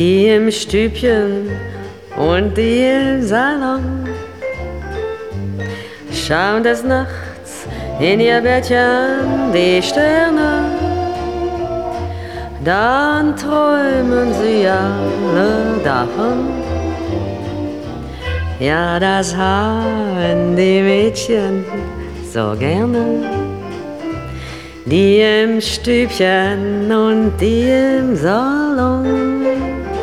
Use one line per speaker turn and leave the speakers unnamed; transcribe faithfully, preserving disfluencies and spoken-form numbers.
Die im Stübchen und die im Salon schauen des Nachts in ihr Bettchen die Sterne, dann träumen sie alle davon. Ja, das haben die Mädchen so gerne, die im Stübchen und die im Salon.